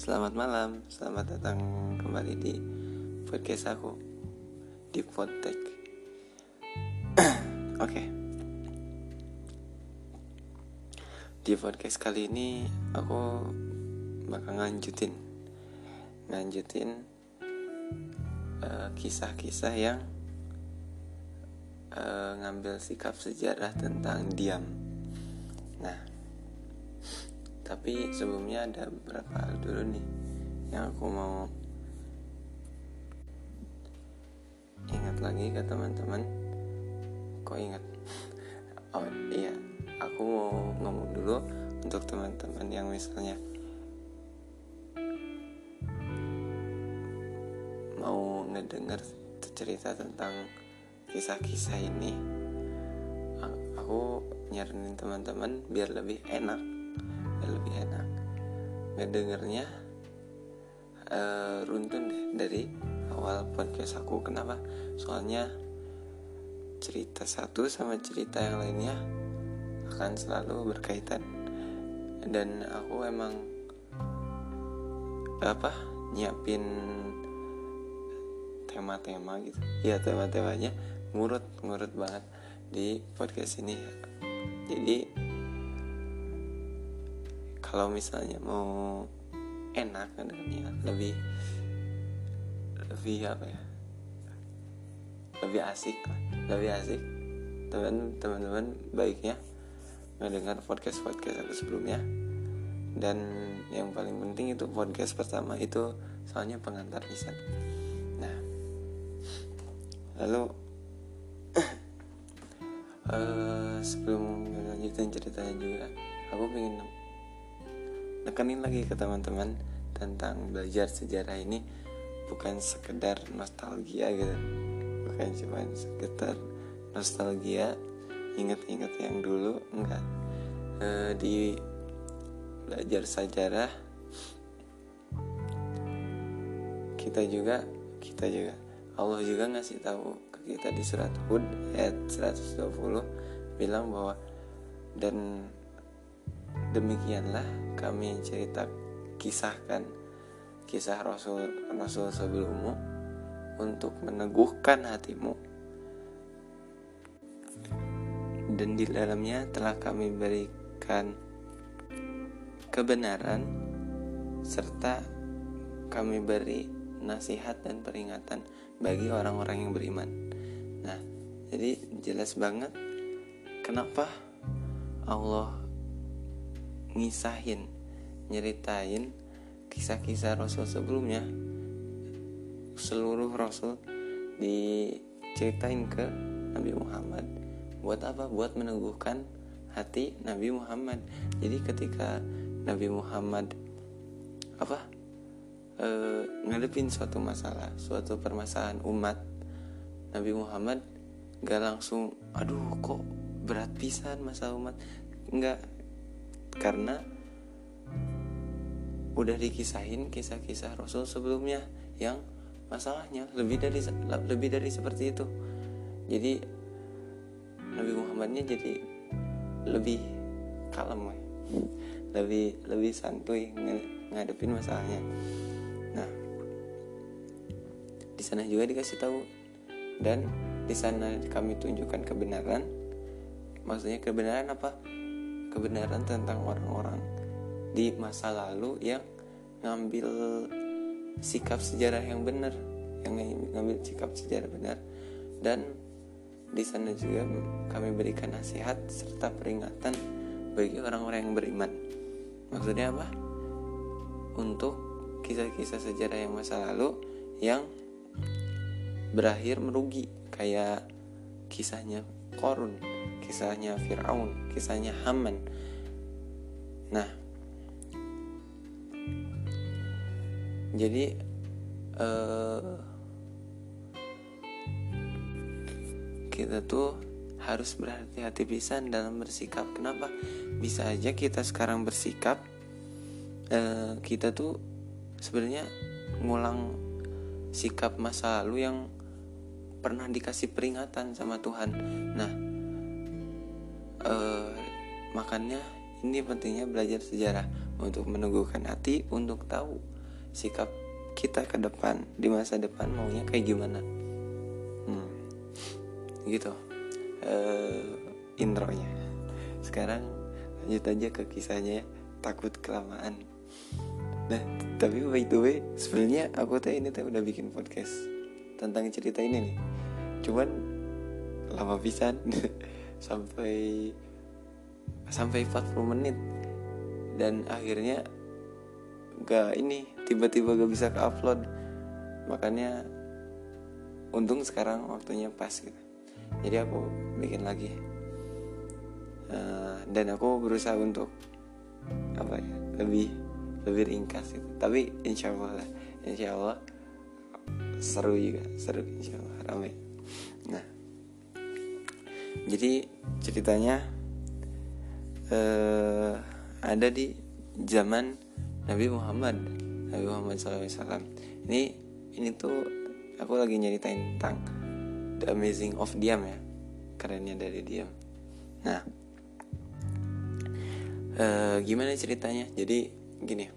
Selamat malam, selamat datang kembali di podcast aku di Podtech. Oke. Di podcast kali ini aku bakal nganjutin kisah-kisah yang ngambil sikap sejarah tentang diam. Nah, tapi sebelumnya ada beberapa hal dulu nih yang aku mau ingat lagi ke teman-teman. Kok ingat? Oh iya, aku mau ngomong dulu untuk teman-teman yang misalnya mau ngedenger cerita tentang kisah-kisah ini. Aku nyaranin teman-teman biar lebih enak ngedengernya runtun deh dari awal podcast aku. Kenapa? Soalnya cerita satu sama cerita yang lainnya akan selalu berkaitan, dan aku emang nyiapin tema-tema gitu ya, tema-temanya ngurut banget di podcast ini. Jadi kalau misalnya mau enak dengannya, lebih asik teman-teman baiknya ngedengar podcast aku sebelumnya. Dan yang paling penting itu podcast pertama itu soalnya pengantar lisan. Nah, lalu sebelum lanjutin ceritanya juga, aku pengen nekenin lagi ke teman-teman tentang belajar sejarah ini bukan sekedar nostalgia gitu, bukan cuma sekedar nostalgia ingat-ingat yang dulu, enggak. Di belajar sejarah kita juga Allah juga ngasih tahu ke kita di surat Hud ayat 120 bilang bahwa dan demikianlah kami kisahkan kisah Rasul sebelummu untuk meneguhkan hatimu, dan di dalamnya telah kami berikan kebenaran serta kami beri nasihat dan peringatan bagi orang-orang yang beriman. Nah, jadi jelas banget kenapa Allah nyeritain kisah-kisah Rasul sebelumnya. Seluruh Rasul diceritain ke Nabi Muhammad. Buat apa? Buat meneguhkan hati Nabi Muhammad. Jadi ketika Nabi Muhammad ngadepin suatu permasalahan umat, Nabi Muhammad gak langsung aduh kok berat pisan masalah umat, enggak. Karena udah dikisahin kisah-kisah Rasul sebelumnya yang masalahnya lebih dari seperti itu. Jadi Nabi Muhammadnya jadi lebih kalem, lebih santuy ngadepin masalahnya. Nah, di sana juga dikasih tahu, dan di sana kami tunjukkan kebenaran. Maksudnya kebenaran apa? Kebenaran tentang orang-orang di masa lalu yang ngambil sikap sejarah yang benar, dan di sana juga kami berikan nasihat serta peringatan bagi orang-orang yang beriman. Maksudnya apa? Untuk kisah-kisah sejarah yang masa lalu yang berakhir merugi, kayak kisahnya Qarun, kisahnya Fir'aun, kisahnya Haman. Nah, jadi kita tuh harus berhati-hati pisan dalam bersikap. Kenapa? Bisa aja kita sekarang bersikap kita tuh sebenarnya ngulang sikap masa lalu yang pernah dikasih peringatan sama Tuhan. Nah, makanya ini pentingnya belajar sejarah untuk meneguhkan hati, untuk tahu sikap kita ke depan di masa depan maunya kayak gimana. Gitu intronya. Sekarang lanjut aja ke kisahnya ya. Takut kelamaan. Nah, tapi by the way, sebenarnya aku ini udah bikin podcast tentang cerita ini nih. Cuman lama pisan sampai 40 menit. Dan akhirnya tiba-tiba gak bisa ke-upload. Makanya untung sekarang waktunya pas gitu. Jadi aku bikin lagi. Dan aku berusaha untuk lebih ringkas gitu. Tapi insya Allah seru juga, insya Allah ramai. Nah, jadi ceritanya ada di zaman Nabi Muhammad SAW. Ini tuh aku lagi nyeritain tentang The Amazing of Diam ya, kerennya dari diam. Nah, gimana ceritanya? Jadi gini,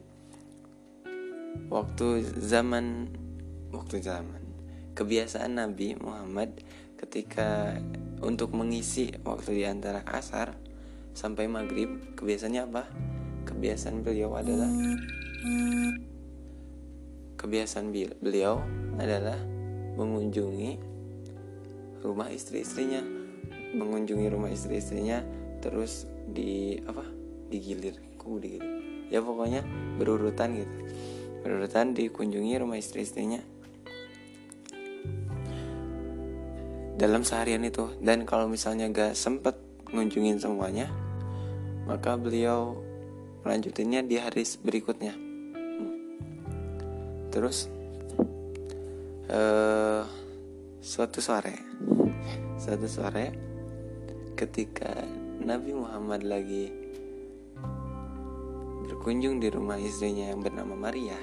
waktu zaman kebiasaan Nabi Muhammad ketika untuk mengisi waktu di antara asar sampai maghrib, kebiasaannya apa? Kebiasaan beliau adalah mengunjungi rumah istri-istrinya, terus digilir, ya pokoknya berurutan dikunjungi rumah istri-istrinya dalam seharian itu. Dan kalau misalnya gak sempet ngunjungin semuanya, maka beliau melanjutinnya di hari berikutnya. Terus suatu sore ketika Nabi Muhammad lagi berkunjung di rumah istrinya yang bernama Maria,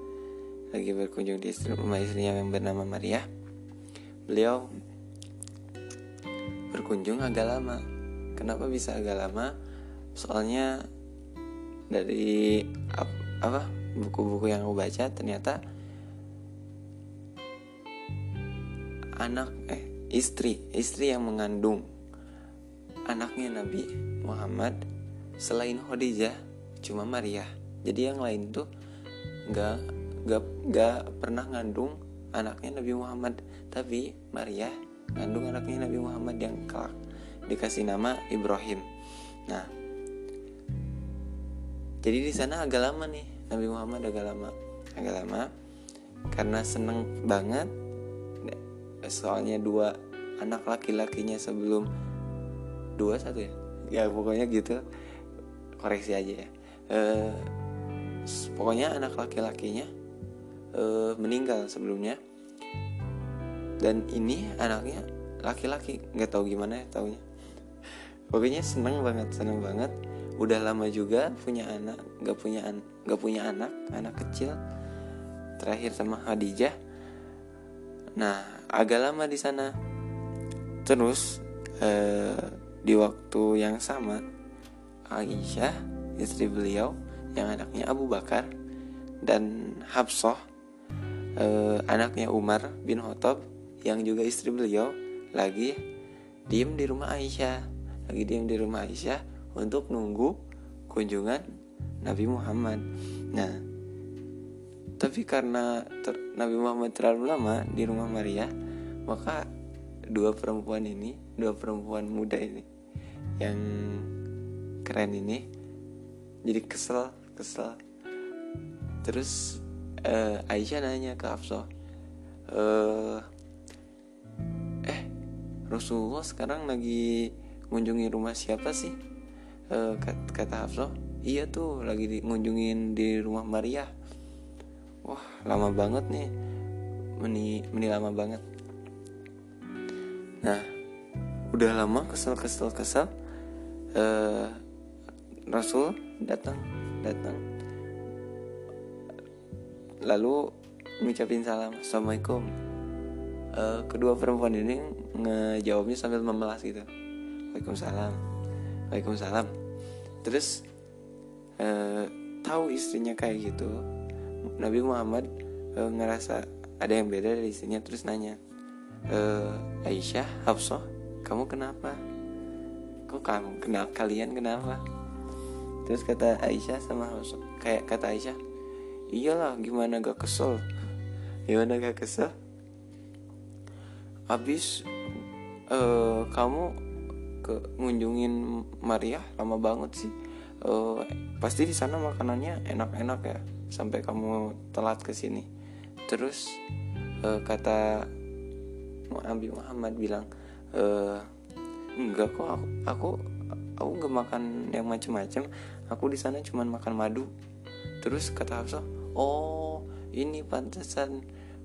beliau berkunjung agak lama. Kenapa bisa agak lama? Soalnya dari buku-buku yang aku baca, ternyata istri yang mengandung anaknya Nabi Muhammad selain Khadijah cuma Maria. Jadi yang lain tuh gak pernah ngandung anaknya Nabi Muhammad, tapi Maria ngandung anaknya Nabi Muhammad yang kelak dikasih nama Ibrahim. Nah, jadi di sana agak lama nih Nabi Muhammad, agak lama karena seneng banget. Soalnya 2 anak laki-lakinya sebelum 2 ya pokoknya gitu, koreksi aja ya. Pokoknya anak laki-lakinya meninggal sebelumnya, dan ini anaknya laki-laki, nggak tahu gimana ya taunya. Pokoknya seneng banget. Udah lama juga punya anak, nggak punya anak kecil, terakhir sama Khadijah. Nah, agak lama di sana. Terus di waktu yang sama, Aisyah, istri beliau yang anaknya Abu Bakar, dan Hafsah, anaknya Umar bin Khattab yang juga istri beliau, lagi diem di rumah Aisyah untuk nunggu kunjungan Nabi Muhammad. Nah, tapi karena Nabi Muhammad terlalu lama di rumah Maria, maka 2 perempuan muda ini yang keren ini jadi kesel. Terus Aisyah nanya ke Hafsah, Rasulullah sekarang lagi ngunjungi rumah siapa sih? Kata Hafsah, iya tuh lagi ngunjungin di rumah Maria. Wah, lama banget nih, meni lama banget. Nah, udah lama kesel. Rasul datang, lalu ngucapin salam, Assalamualaikum. Kedua perempuan ini ngejawabnya sambil memelas gitu, Waalaikumsalam. Terus tahu istrinya kayak gitu, Nabi Muhammad ngerasa ada yang beda dari istrinya, terus nanya, Aisyah, Hafsah, kamu kenapa? Kok kalian kenapa? Terus kata Aisyah sama Hafsah, kayak kata Aisyah, iyalah, gimana gak kesel? Abis kamu ngunjungin Maria lama banget sih. Pasti di sana makanannya enak-enak ya, sampai kamu telat ke sini. Terus kata Nabi Muhammad bilang, enggak kok, aku nggak makan yang macam-macam. Aku di sana cuma makan madu. Terus kata Hafsah, oh ini pantesan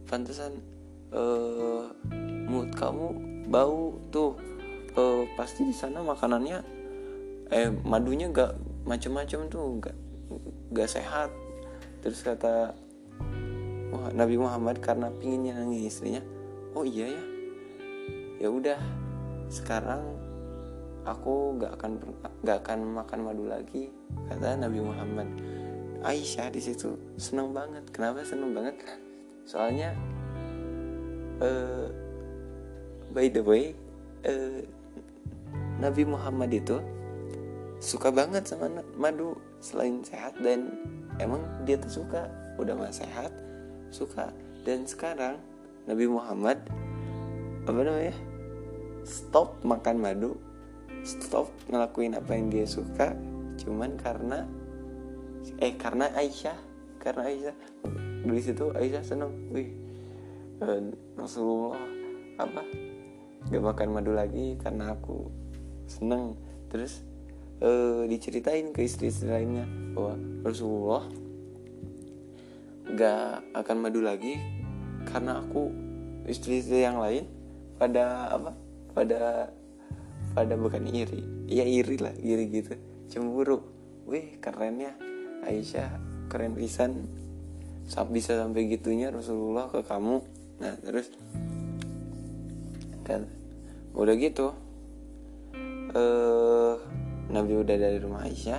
mulut kamu bau tuh. Pasti di sana makanannya madunya gak macam-macam tuh, gak sehat. Terus kata Nabi Muhammad karena pingin nyenengin istrinya, oh iya ya udah, sekarang aku gak akan makan madu lagi, kata Nabi Muhammad. Aisyah di situ senang banget. Kenapa senang banget? Soalnya by the way, Nabi Muhammad itu suka banget sama madu. Selain sehat, dan emang dia tuh suka, udah mah sehat, suka. Dan sekarang Nabi Muhammad stop makan madu, stop ngelakuin apa yang dia suka, cuman karena Aisyah. Dari situ Aisyah seneng, Rasulullah gak makan madu lagi karena aku seneng. Terus diceritain ke istri-istri lainnya bahwa Rasulullah gak akan madu lagi karena aku. Istri-istri yang lain pada bukan iri gitu, cemburu. Kerennya Aisyah, keren pisan, bisa sampai gitunya Rasulullah ke kamu. Nah terus kan udah gitu, Nabi udah dari rumah Aisyah,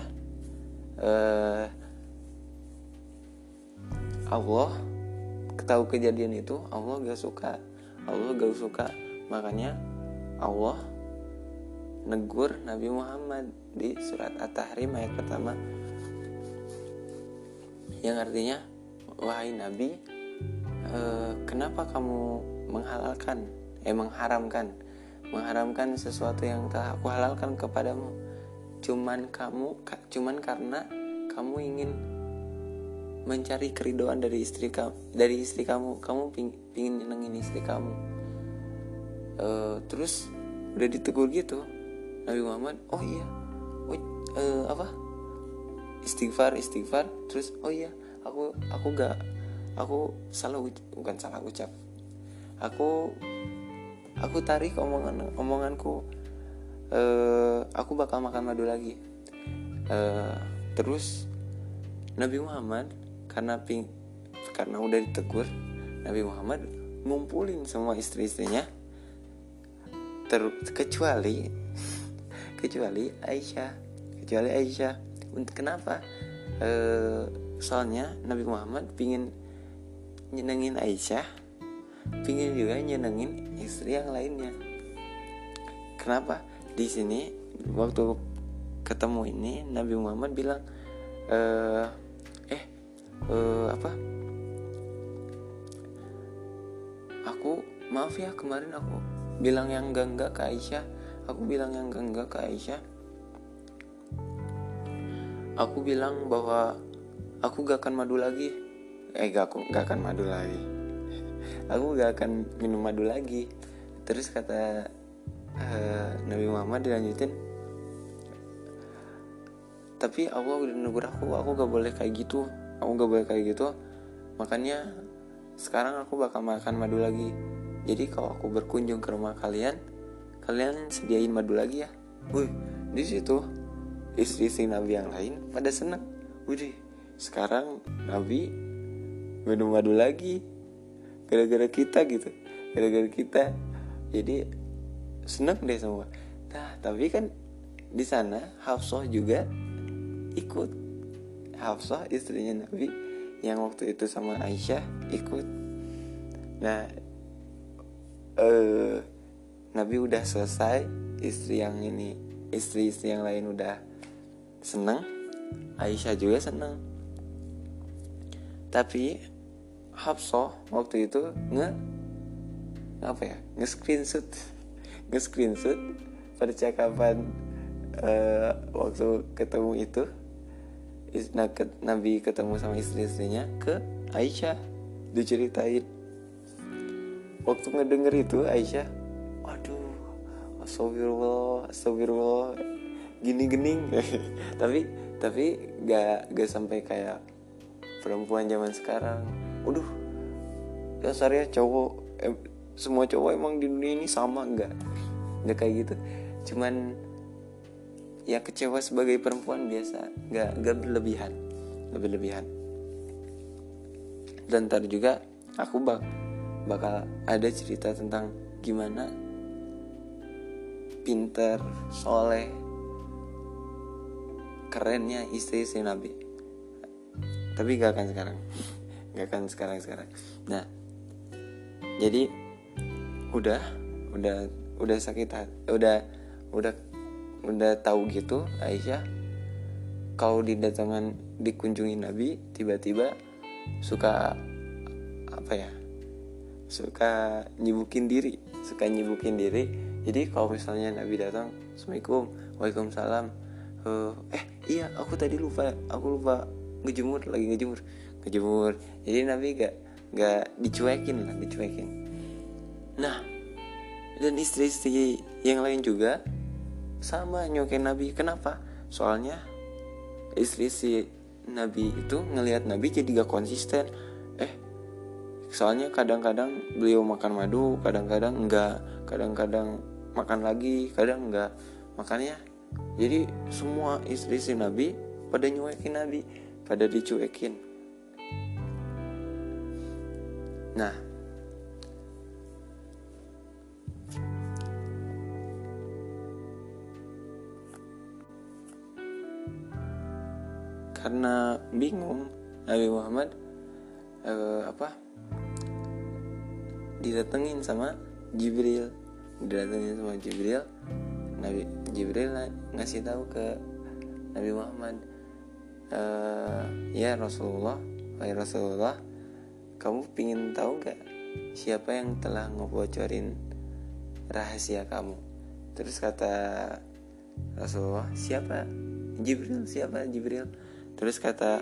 Allah tahu kejadian itu, Allah gak suka. Makanya Allah negur Nabi Muhammad di surat At-Tahrim ayat pertama, yang artinya, wahai Nabi, kenapa kamu mengharamkan sesuatu yang telah aku halalkan kepadamu, cuman karena kamu ingin mencari keridhaan dari istri kamu pingin nyenengin istri kamu. Terus udah ditegur gitu, Nabi Muhammad, istighfar. Terus aku salah ucap. Aku tarik omonganku. Aku bakal makan madu lagi. Terus Nabi Muhammad karena udah ditegur, Nabi Muhammad ngumpulin semua istri-istrinya, kecuali Aisyah. Kenapa? Soalnya Nabi Muhammad pingin nyenengin Aisyah, pingin juga nyenengin istri yang lainnya. Kenapa? Di sini waktu ketemu ini Nabi Muhammad bilang, aku maaf ya, kemarin aku bilang yang enggak ke Aisyah. Aku bilang bahwa aku gak akan madu lagi. Aku gak akan madu lagi. Aku gak akan minum madu lagi. Terus kata Nabi Muhammad dilanjutin, tapi Allah udah negur aku gak boleh kayak gitu. Makanya sekarang aku bakal makan madu lagi. Jadi kalau aku berkunjung ke rumah kalian sediain madu lagi ya. Di situ istri-istri Nabi yang lain pada senang. Sekarang Nabi minum madu lagi gara-gara kita. Jadi senang deh semua. Nah, tapi kan di sana Hafsah juga ikut. Hafsah istrinya Nabi yang waktu itu sama Aisyah ikut. Nah Nabi udah selesai, istri yang lain udah seneng, Aisyah juga seneng. Tapi Hafsah waktu itu nge-screenshot percakapan waktu ketemu itu, Nabi ketemu sama istri-istrinya ke Aisyah, diceritain. Waktu ngedenger itu Aisyah, waduh, astagfirullah, gini-gening. tapi gak sampai kayak perempuan zaman sekarang. Waduh, dasarnya cowok, semua cowok emang di dunia ini sama, enggak kayak gitu. Cuman ya kecewa sebagai perempuan biasa, enggak berlebihan. Dan ntar juga aku bakal ada cerita tentang gimana pinter, soleh, kerennya istri Nabi. Tapi gak akan sekarang. Nah, jadi udah sakit hati, udah tahu gitu Aisyah kalau dikunjungi Nabi tiba-tiba suka nyibukin diri. Jadi kalau misalnya Nabi datang, Assalamualaikum, Waalaikumsalam, iya aku tadi lupa lagi ngejemur. Jadi Nabi gak dicuekin. Nah, dan istri-istri yang lain juga sama nyuekin Nabi. Kenapa? Soalnya istri Nabi itu ngelihat Nabi jadi gak konsisten. Soalnya kadang-kadang beliau makan madu, kadang-kadang enggak, kadang-kadang makan lagi, kadang enggak. Makanya jadi semua istri Nabi pada nyuekin Nabi, pada dicuekin. Nah, karena bingung Nabi Muhammad didatengin sama Jibril. Nabi Jibril ngasih tahu ke Nabi Muhammad, ya Rasulullah, kamu pingin tahu gak siapa yang telah ngebocorin rahasia kamu? Terus kata Rasulullah, siapa? Jibril. Terus kata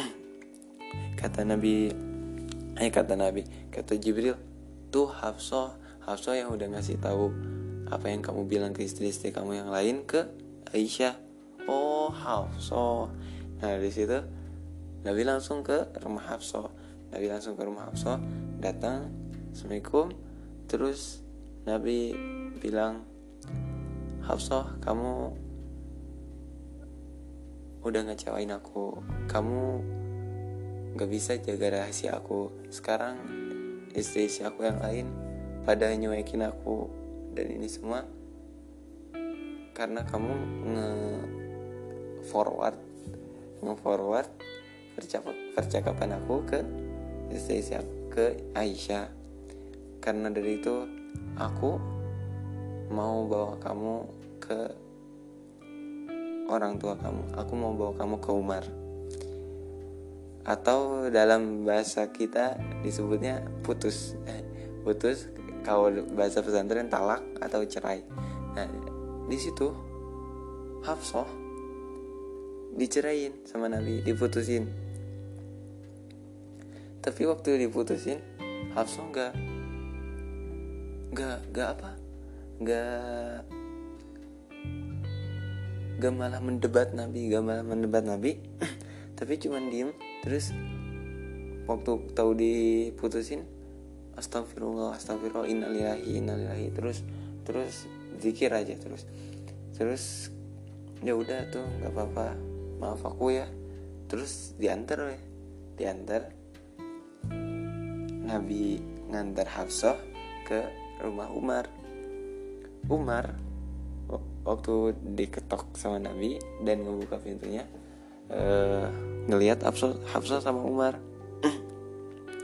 Jibril, tuh Hafsah yang udah ngasih tahu apa yang kamu bilang ke istri-istri kamu yang lain ke Aisyah. Oh, Hafsah. Nah, di situ Nabi langsung ke rumah Hafsah. Datang, Assalamualaikum. Terus Nabi bilang, Hafsah, kamu udah ngecewain aku. Kamu gak bisa jaga rahasia aku. Sekarang istri aku yang lain pada nyuekin aku, dan ini semua karena kamu nge-forward percakapan aku ke istri aku, ke Aisyah. Karena dari itu aku mau bawa kamu ke orang tua kamu. Aku mau bawa kamu ke Umar, atau dalam bahasa kita disebutnya putus. Kalau bahasa pesantren talak atau cerai. Nah, di situ Hafsah dicerain sama Nabi, diputusin. Tapi waktu diputusin, Hafsah gak malah mendebat Nabi, tapi cuman diem. Terus waktu tahu diputusin, astagfirullah, innalillahi, terus zikir aja terus ya udah tuh, nggak apa-apa, maaf aku ya. Terus diantar Nabi ngantar Hafsah ke rumah Umar. Waktu diketok sama Nabi dan ngebuka pintunya, ngelihat Hafsah sama Umar.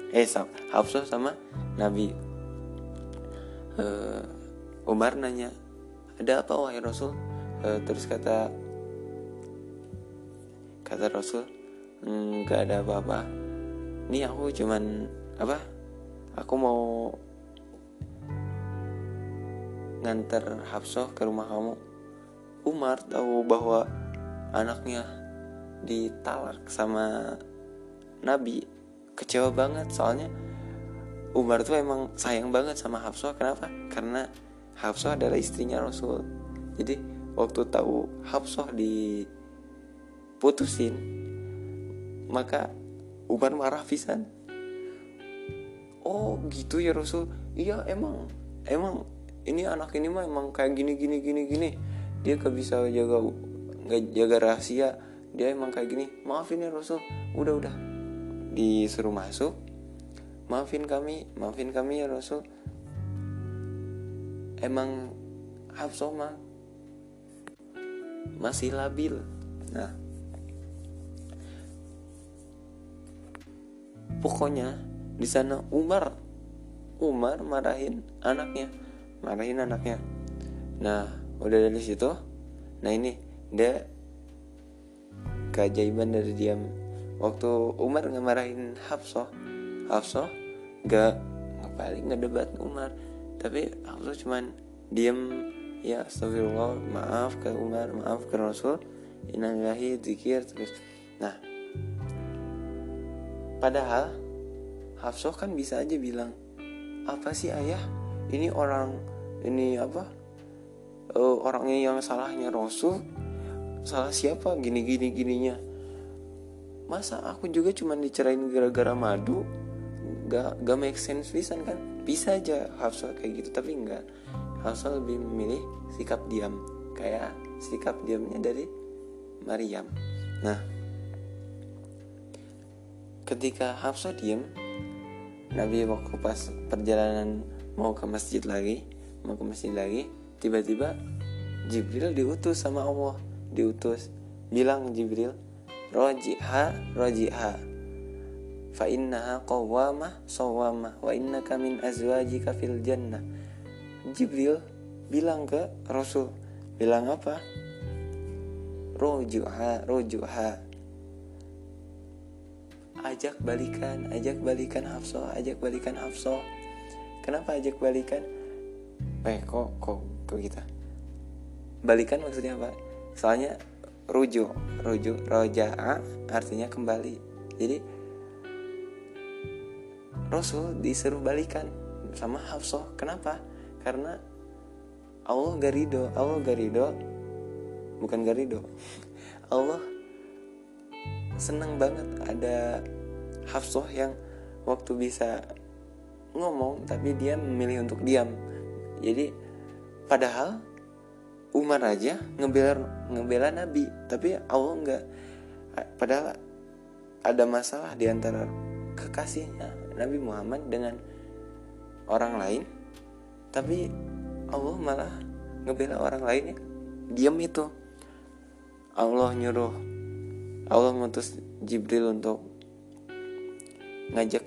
Hafsah sama Nabi. Umar nanya, ada apa wahai Rasul? Terus kata Rasul, gak ada apa-apa. Ini aku cuman aku mau nganter Hafsah ke rumah kamu. Umar tahu bahwa anaknya ditalak sama Nabi, kecewa banget. Soalnya Umar tuh emang sayang banget sama Hafsah. Kenapa? Karena Hafsah adalah istrinya Rasul. Jadi waktu tahu Hafsah diputusin, maka Umar marah pisan. Oh gitu ya Rasul. Iya emang ini anak ini mah emang kayak gini. Dia gak bisa jaga rahasia. Dia emang kayak gini. Maafin ya Rasul. Udah disuruh masuk. Maafin kami ya Rasul. Emang Hafsah mah masih labil. Nah, pokoknya di sana Umar marahin anaknya. Nah, udah dari situ. Nah ini dia keajaiban dari diam. Waktu Umar ngemarahin Hafsah gak ngedebat Umar, tapi Hafsah cuman diam. Ya astagfirullah, maaf ke Umar, maaf ke Rasul, innalillahi, zikir terus. Nah, padahal Hafsah kan bisa aja bilang, apa sih ayah, ini orangnya yang salahnya Rasul, salah siapa, gininya. Masa aku juga cuma dicerain gara-gara madu? Gak make sense pisan kan. Bisa aja Hafsah kayak gitu, tapi enggak. Hafsah lebih memilih sikap diam, kayak sikap diamnya dari Maryam. Nah, ketika Hafsah diam, Nabi waktu pas perjalanan mau ke masjid lagi, tiba-tiba Jibril diutus sama Allah. Bilang Jibril, rojiha fa innaha qawwamah sawwamah wa innaka min azwajika fil jannah. Jibril bilang ke Rasul, bilang apa? Rojuha, ajak balikan Hafsah. Kenapa ajak balikan? Kok kita balikan maksudnya apa? Soalnya roja'a artinya kembali. Jadi Rasul disuruh balikan sama Hafsah. Kenapa? Karena Allah gak ridho. Allah senang banget ada Hafsah yang waktu bisa ngomong tapi dia memilih untuk diam. Jadi padahal Umar aja ngebela Nabi, tapi Allah enggak. Padahal ada masalah di antara kekasihnya Nabi Muhammad dengan orang lain, tapi Allah malah ngebela orang lainnya. Diam itu. Allah ngutus Jibril untuk ngajak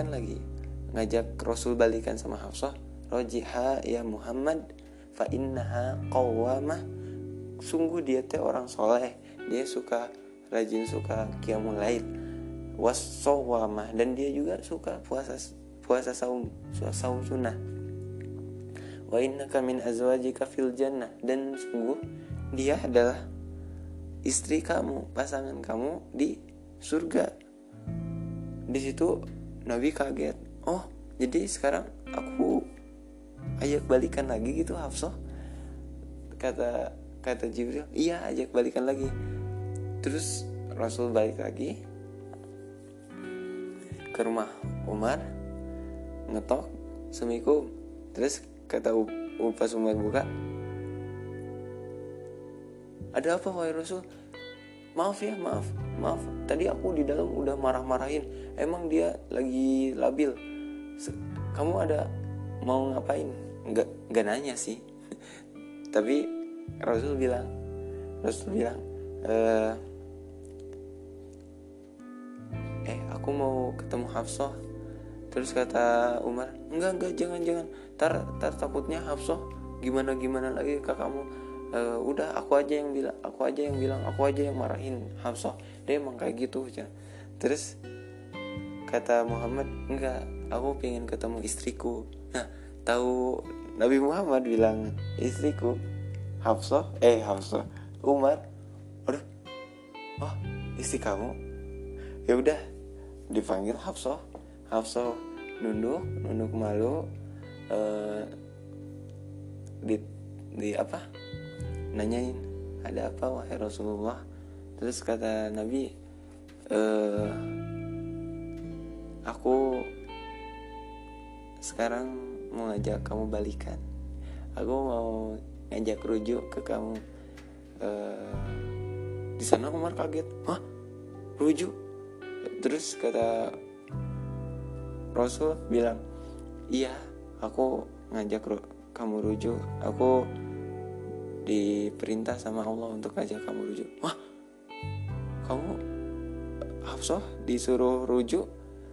Rasul balikan sama Hafsah. Rojiha ya Muhammad fa innaha qawwamah. Sungguh dia teh orang soleh, dia rajin suka qiyamul lail, was-sawwamah, dan dia juga suka puasa saum sunnah. Wa innaka min azwajika fil jannah, dan sungguh dia adalah istri kamu, pasangan kamu di surga. Di situ Nabi kaget. Oh, jadi sekarang aku ajak balikan lagi gitu Hafsah? Kata Jibril, iya ajak balikan lagi. Terus Rasul balik lagi ke rumah Umar, ngetok, Assalamualaikum. Terus kata pas Umar buka, ada apa wahai Rasul? Maaf. Tadi aku di dalam udah marah-marahin. Emang dia lagi labil. Kamu ada mau ngapain? Enggak nanya sih. Tapi Rasul bilang, aku mau ketemu Hafsah. Terus kata Umar, enggak jangan, tar takutnya Hafsah gimana lagi ke kamu. Udah aku aja yang bilang, aku aja yang marahin Hafsah, dia emang kayak gitu ya. Terus kata Muhammad, enggak, aku pengen ketemu istriku. Nah, tahu Nabi Muhammad bilang istriku Hafsah, Umar, aduh, oh istri kamu, ya udah dipanggil Hafsah nunduk malu, di apa, nanyain ada apa wahai Rasulullah. Terus kata Nabi, aku sekarang mau ngajak kamu balikan, aku mau ngajak rujuk ke kamu. Di sana Umar kaget, hah, rujuk? Terus kata Rasul bilang, iya, aku ngajak kamu rujuk, aku diperintah sama Allah untuk ngajak kamu rujuk. Wah, kamu Hafsah disuruh rujuk,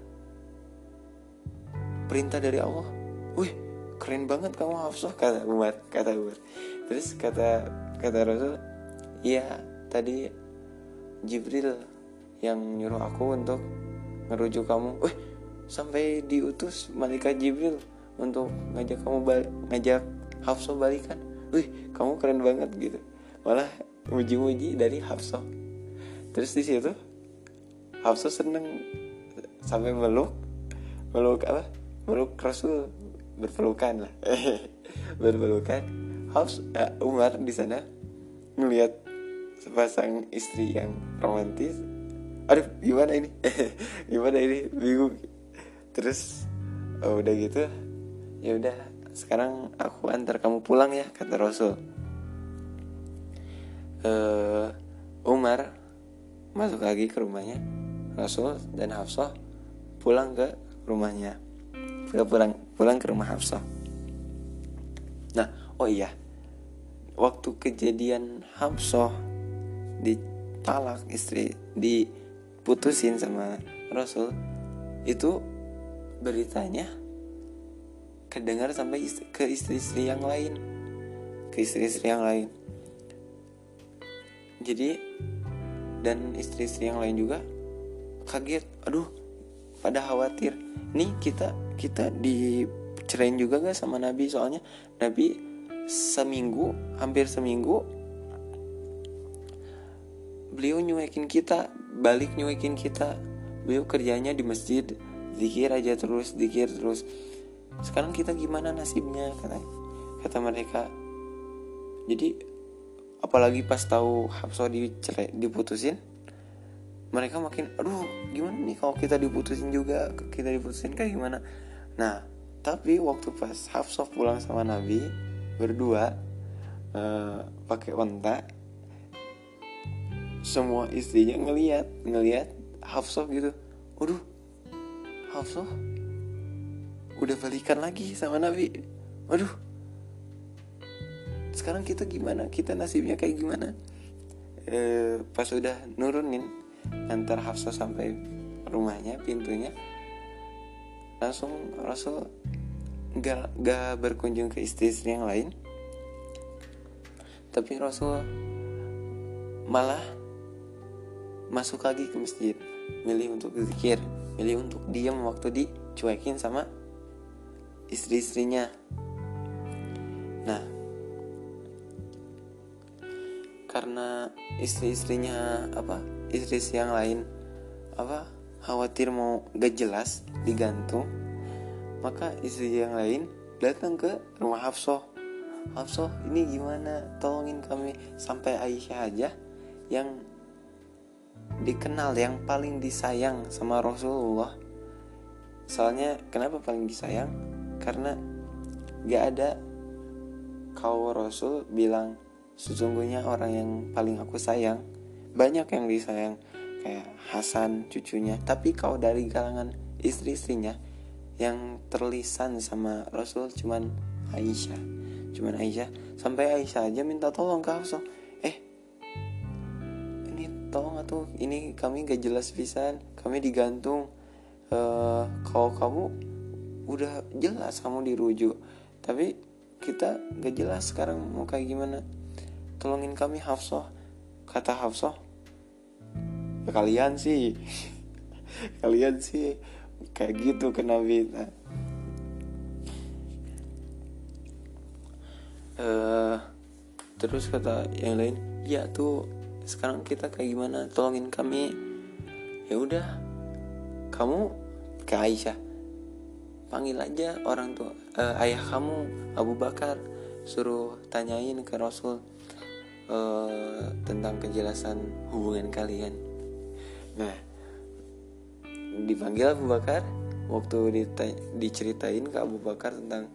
perintah dari Allah. Wih, keren banget kamu Hafsah, kata Umar. Terus kata Rasul, iya, tadi Jibril yang nyuruh aku untuk ngerujuk kamu. Wih, sampai diutus malaikat Jibril untuk ngajak Hafsah balikan. Wih, kamu keren banget gitu. Malah muji-muji dari Hafsah. Terus di situ Hafsah seneng sampai meluk Rasul, berpelukan lah. Berpelukan. Umar di sana ngelihat sepasang istri yang romantis. Aduh, gimana ini? Bingung. Terus udah gitu, ya udah, sekarang aku antar kamu pulang ya, kata Rasul. Umar masuk lagi ke rumahnya Rasul dan Hafsah pulang ke rumahnya, pulang ke rumah Hafsah. Nah, oh iya, waktu kejadian Hafsah ditalak, istri diputusin sama Rasul, itu beritanya kedengar sampai ke istri-istri yang lain. Jadi, dan istri-istri yang lain juga kaget. Aduh, pada khawatir. Nih kita dicerain juga gak sama Nabi? Soalnya Nabi hampir seminggu beliau nyuekin kita. Beliau kerjanya di masjid, zikir terus. Sekarang kita gimana nasibnya, kata mereka. Jadi apalagi pas tahu Hafsah diputusin, mereka makin, aduh, gimana nih kalau kita diputusin kayak gimana? Nah, tapi waktu pas Hafsah pulang sama Nabi berdua pakai onta, semua istrinya ngelihat Hafsah gitu. Aduh, Hafsah udah balikan lagi sama Nabi. Aduh, sekarang kita gimana? Kita nasibnya kayak gimana? Pas udah nurunin, antar Hafsah sampai rumahnya, pintunya, langsung Rasul gak berkunjung ke istri-istri yang lain, tapi Rasul malah masuk lagi ke masjid, milih untuk zikir, milih untuk diam waktu dicuekin sama istri-istrinya. Nah, karena istri-istri yang lain khawatir mau gak jelas digantung, maka istri yang lain datang ke rumah Hafsah, ini gimana, tolongin kami. Sampai Aisyah aja yang dikenal yang paling disayang sama Rasulullah. Soalnya kenapa paling disayang? Karena gak ada kalau Rasul bilang sesungguhnya orang yang paling aku sayang, banyak yang disayang, kayak Hasan cucunya. Tapi kalau dari kalangan istri-istrinya, yang terlisan sama Rasul cuman Aisyah. Sampai Aisyah aja minta tolong ke Hafsah, ini tolong atuh, ini kami gak jelas pisan, kami digantung. Kalau kamu udah jelas kamu dirujuk, tapi kita gak jelas sekarang mau kayak gimana. Tolongin kami Hafsah. Kata Hafsah, ya kalian sih kalian sih kayak gitu ke Nabi. Terus kata yang lain, ya tuh sekarang kita kayak gimana, tolongin kami. Ya udah, kamu ke Aisyah, panggil aja orang tua ayah kamu Abu Bakar, suruh tanyain ke Rasul tentang kejelasan hubungan kalian. Nah, dipanggil Abu Bakar. Waktu diceritain ke Abu Bakar tentang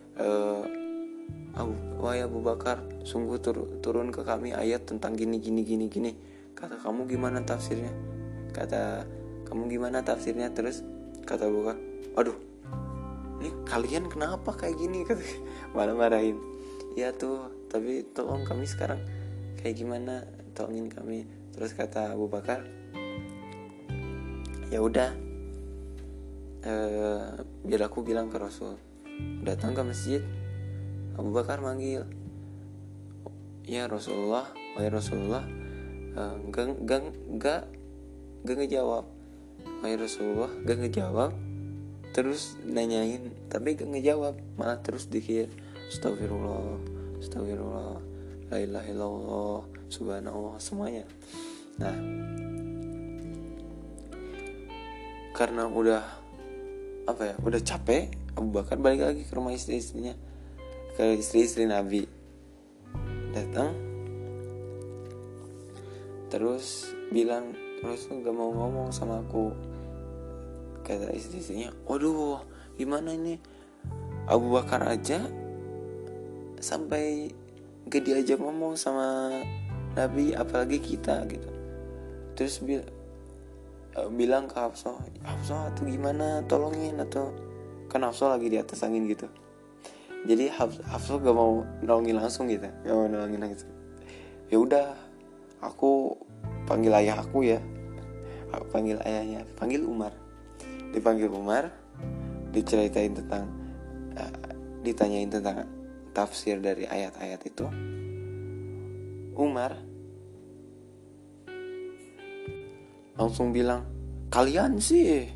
wahai Abu Bakar, sungguh turun ke kami ayat tentang gini. Kata kamu gimana tafsirnya? Terus kata Abu Bakar, aduh, ini kalian kenapa kayak gini? Kata, malah marahin. Ya tuh, tapi tolong kami sekarang kayak gimana? Tolongin kami. Terus kata Abu Bakar, ya udah, biar aku bilang ke Rasul. Datang ke masjid, Abu Bakar manggil, ya Rasulullah, wahai Rasulullah. Gak ngejawab. Wahai Rasulullah, gak ngejawab. Terus nanyain, tapi gak ngejawab, malah terus dikir Astagfirullah, la ilaha illallah, subhanallah, semuanya. Nah, karena udah capek, Abu Bakar balik lagi ke rumah istri-istrinya, ke istri-istri Nabi. Datang terus bilang, Rasul gak mau ngomong sama aku. Kata istri-istrinya, waduh, gimana ini, Abu Bakar aja sampai gak diajak ngomong sama Nabi, apalagi kita gitu. Terus bilang ke Hafsah tuh gimana, tolongin. Atau kan Hafsah lagi di atas angin gitu, jadi Hafsah gak mau nolongin langsung gitu, ya udah, aku panggil ayah aku ya. Aku panggil ayahnya, panggil Umar. Dipanggil Umar, ditanyain tentang tafsir dari ayat-ayat itu. Umar langsung bilang, kalian sih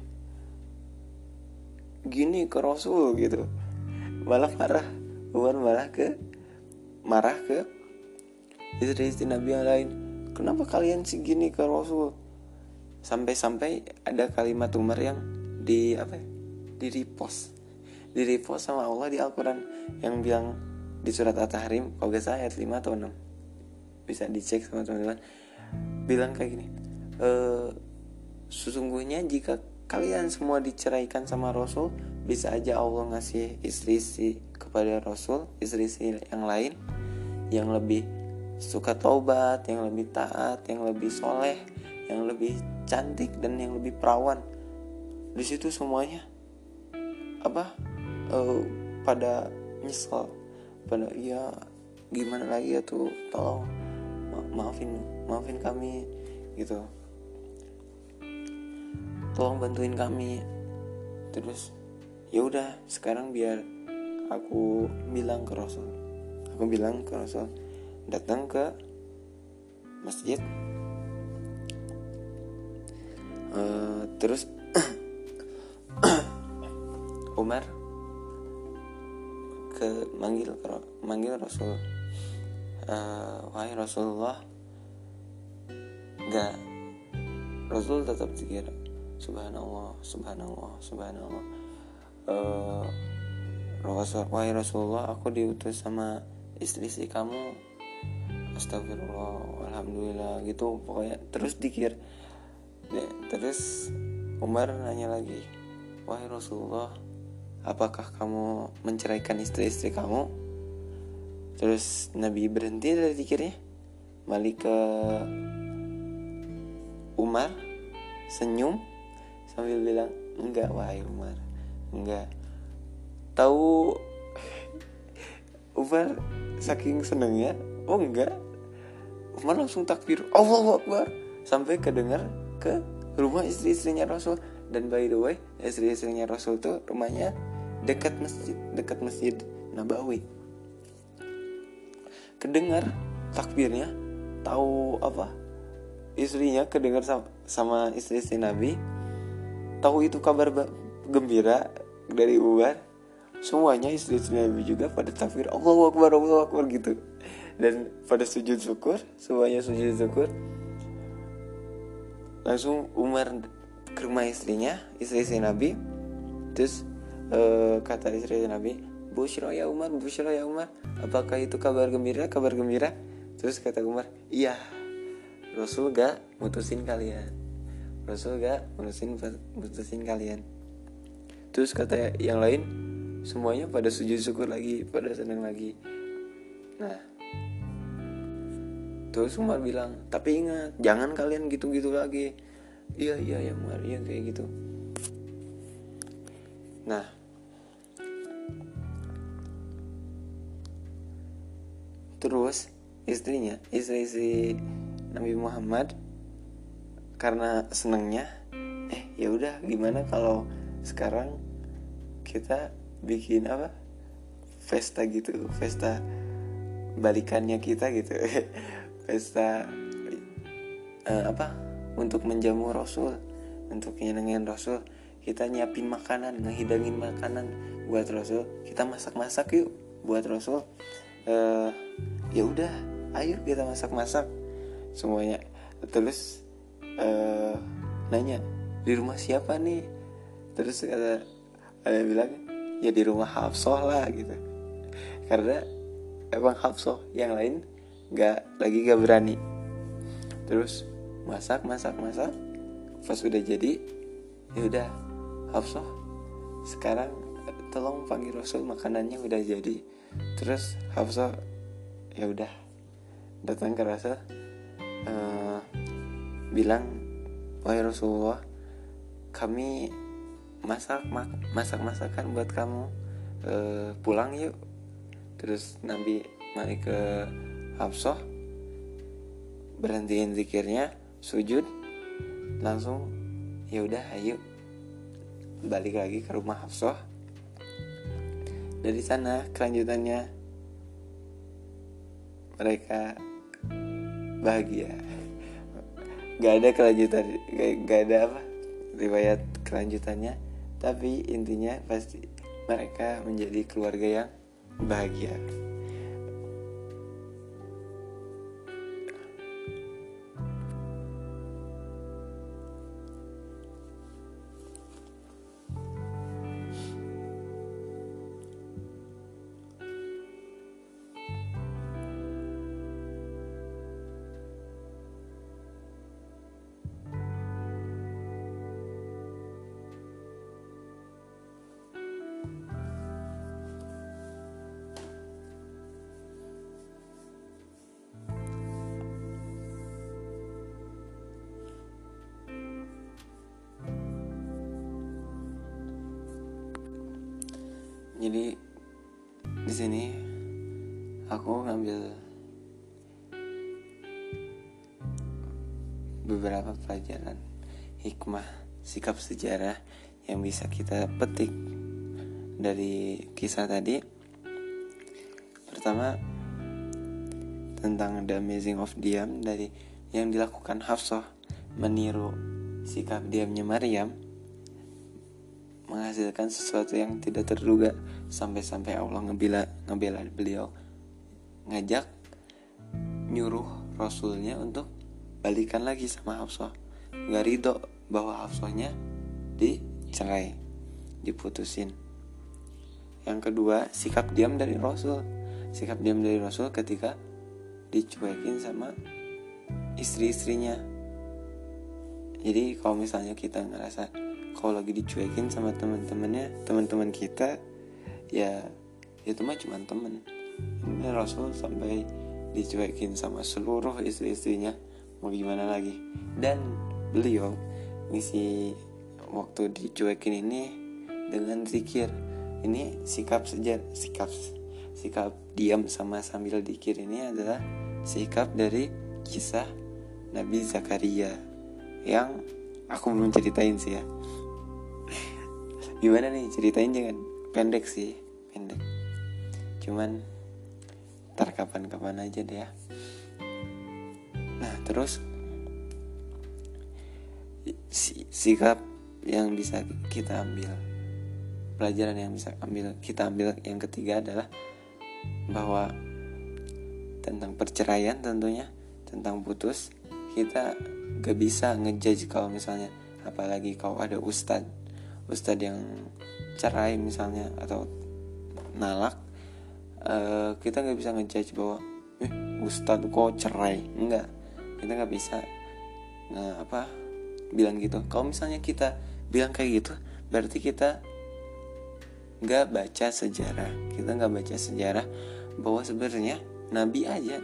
gini ke Rasul gitu. Malah Umar marah ke istri-istri Nabi yang lain. Kenapa kalian sih gini ke Rasul? Sampai ada kalimat Umar yang di repost sama Allah di Al-Quran, yang bilang di surat At-Tahrim, kalau gak salah ayat 5 atau 6, bisa dicek sama teman-teman. Bilang kayak gini, sesungguhnya jika kalian semua diceraikan sama Rasul, bisa aja Allah ngasih istri-istri kepada Rasul, istri-istri yang lain yang lebih suka taubat, yang lebih taat, yang lebih soleh, yang lebih cantik, dan yang lebih perawan. Di situ semuanya pada nyesel, pada ya gimana lagi ya tuh, tolong maafin kami gitu, tolong bantuin kami. Terus ya udah, sekarang biar aku bilang ke Rasul. Datang ke masjid, terus Umar manggil Rasul, wahai Rasulullah. Rasul tetap zikir, subhanallah. Wahai Rasulullah, aku diutus sama istri kamu, astagfirullah, alhamdulillah gitu pokoknya. Terus dikir. Terus Umar nanya lagi, wahai Rasulullah, apakah kamu menceraikan istri-istri kamu? Terus Nabi berhenti dari zikirnya, balik ke Umar, senyum sambil bilang, enggak wahai Umar, enggak. Tahu Umar saking senengnya, oh enggak, Umar langsung takbir, Allahu Akbar, sampai kedengar ke rumah istri-istrinya Rasul. Dan by the way, istri-istrinya Rasul tuh rumahnya dekat masjid Nabawi. Kedengar takbirnya, tahu apa? Istrinya kedengar sama istri Nabi, tahu itu kabar gembira dari Umar. Semuanya istri Nabi juga pada takbir Allahu Akbar gitu. Dan pada sujud syukur, semuanya sujud syukur. Langsung Umar ke rumah istrinya, istri Nabi. Terus kata istri Nabi, Busyra ya Umar, apakah itu kabar gembira? Terus kata Umar, iya, Rasul gak mutusin kalian. Terus kata yang lain, semuanya pada sujud syukur lagi, pada senang lagi. Nah, terus Umar bilang, tapi ingat, jangan kalian gitu-gitu lagi. Iya ya Umar, iya kayak gitu. Nah, terus istri Nabi Muhammad karena senangnya, ya udah, gimana kalau sekarang kita bikin apa? Pesta gitu, pesta balikannya kita gitu. Pesta untuk menjamu Rasul, untuk nyenengin Rasul. Kita nyiapin makanan, ngehidangin makanan buat Rasul. Kita masak-masak yuk buat Rasul. Ya udah, ayo kita masak-masak semuanya. Terus nanya, di rumah siapa nih? Terus ada bilang, ya di rumah Hafsah lah gitu. Karena emang Hafsah, yang lain gak berani. Terus masak. Pas udah jadi, ya udah, Hafsah, sekarang tolong panggil Rasul, makanannya udah jadi. Terus Hafsah ya udah datang ke Rasul, bilang, wahai Rasulullah, kami masakan buat kamu, pulang yuk. Terus Nabi balik ke Hafsah, berhentiin zikirnya, sujud, langsung ya udah ayo balik lagi ke rumah Hafsah. Dari sana kelanjutannya mereka bahagia. Gak ada kelanjutan, gak ada riwayat kelanjutannya, tapi intinya pasti mereka menjadi keluarga yang bahagia. Jadi di sini aku ngambil beberapa pelajaran hikmah, sikap sejarah yang bisa kita petik dari kisah tadi. Pertama, tentang the amazing of diam, dari yang dilakukan Hafsah meniru sikap diamnya Maryam, menghasilkan sesuatu yang tidak terduga, sampai Allah ngebela beliau, ngajak nyuruh Rasulnya untuk balikan lagi sama Hafsah. Gak ridho bahwa Hafsahnya dicerai, diputusin. Yang kedua, sikap diam dari Rasul ketika dicuekin sama istri-istrinya. Jadi kalau misalnya kita ngerasa kalau lagi dicuekin sama teman-teman kita, ya itu mah cuma teman. Ini Rasul sampai dicuekin sama seluruh istri-istrinya, mau gimana lagi. Dan beliau ngisi waktu dicuekin ini dengan zikir. Ini sikap diam sama sambil zikir ini adalah sikap dari kisah Nabi Zakaria yang aku belum ceritain sih ya. Gimana nih, ceritain jangan? pendek sih, pendek. Cuman ntar kapan-kapan aja deh ya. Nah terus sikap yang bisa kita ambil, pelajaran yang bisa kita ambil yang ketiga adalah bahwa tentang perceraian, tentunya tentang putus, kita gak bisa ngejudge. Kalau misalnya apalagi kalau ada ustadz yang cerai misalnya atau nalak, kita gak bisa ngejudge bahwa ustadz kok cerai. Enggak, kita gak bisa bilang gitu. Kalau misalnya kita bilang kayak gitu, berarti kita gak baca sejarah. Kita gak baca sejarah bahwa sebenarnya Nabi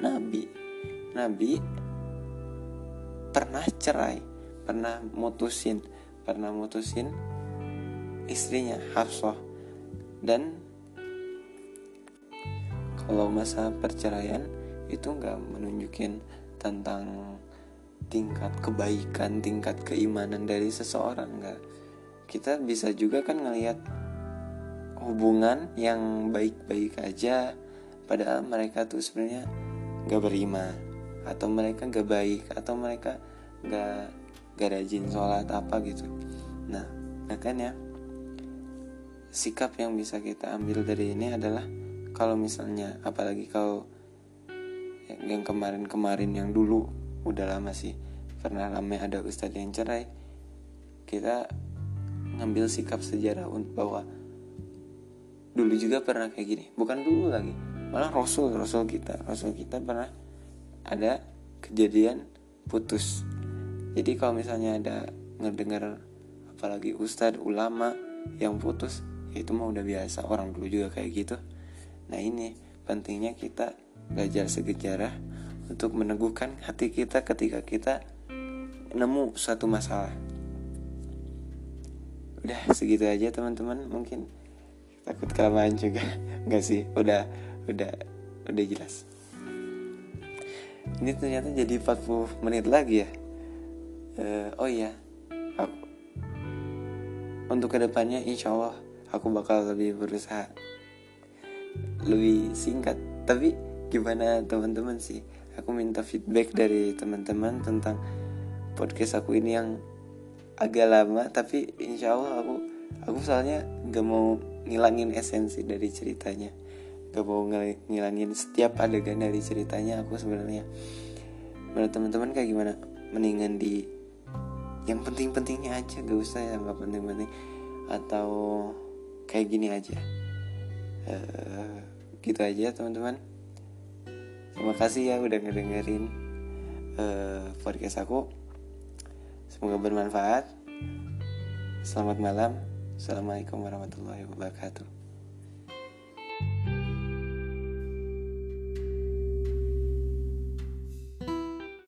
pernah cerai, pernah mutusin istrinya Hafsah. Dan kalau masa perceraian itu gak menunjukin tentang tingkat kebaikan, tingkat keimanan dari seseorang. Enggak. Kita bisa juga kan ngelihat hubungan yang baik-baik aja, padahal mereka tuh sebenarnya gak beriman, atau mereka gak baik, atau mereka gak rajin sholat apa gitu. Nah makanya sikap yang bisa kita ambil dari ini adalah, kalau misalnya apalagi kalau yang kemarin yang dulu udah lama sih, pernah ramai ada ustadz yang cerai, kita ngambil sikap sejarah bahwa dulu juga pernah kayak gini. Bukan dulu lagi, malah Rasul kita pernah ada kejadian putus. Jadi kalau misalnya ada ngedengar apalagi ustadz ulama yang putus, ya itu mah udah biasa, orang dulu juga kayak gitu. Nah ini pentingnya kita belajar sejarah untuk meneguhkan hati kita ketika kita nemu suatu masalah. Udah segitu aja teman-teman, mungkin takut kelamaan juga. Enggak sih, udah jelas. Ini ternyata jadi 40 menit lagi ya. Oh iya, untuk kedepannya insya Allah aku bakal lebih berusaha lebih singkat. Tapi gimana teman-teman sih? Aku minta feedback dari teman-teman tentang podcast aku ini yang agak lama, tapi insya Allah aku soalnya gak mau ngilangin esensi dari ceritanya, gak mau ngilangin setiap adegan dari ceritanya. Aku sebenarnya, menurut teman-teman kayak gimana? Mendingan di yang penting-pentingnya aja, gak usah yang gak penting-penting, atau kayak gini aja. Gitu aja teman-teman. Terima kasih ya udah ngedengerin podcast aku. Semoga bermanfaat. Selamat malam. Assalamualaikum warahmatullahi wabarakatuh.